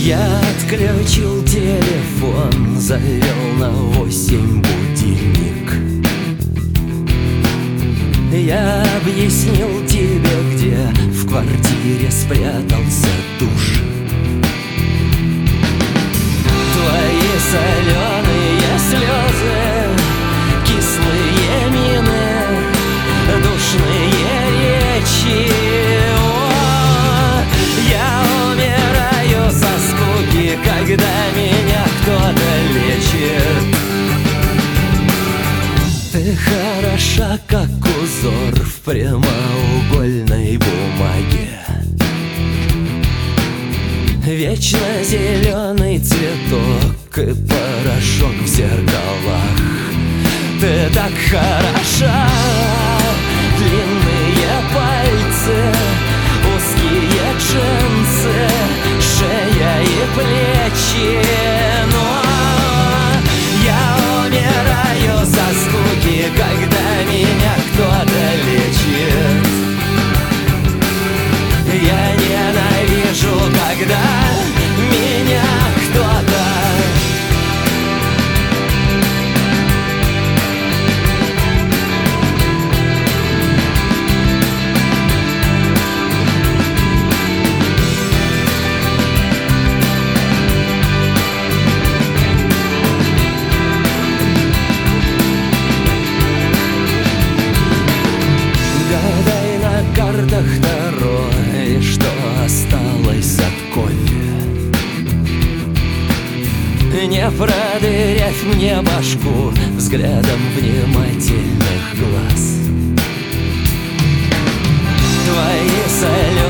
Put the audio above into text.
Я отключил телефон, завел на 8 будильник. Я объяснил тебе, где в квартире спрятался душ. Твои соленые слезы, кислые мины, душные речи. О, я умираю со скуки, когда меня кто-то лечит. Ты хороша, как узор в прямоугольной бумаге. Вечно зеленый цветок и порошок в зеркалах. Ты так хороша, длинные пальцы, узкие джинсы, шея и плечи. Но я умираю со скуки, когда меня кто-то лечит. Я ненавижу, когда меня кто-то. Гадай на картах Таро, и что осталось от кофе. Не продырявь мне башку взглядом внимательных глаз. Твои соленые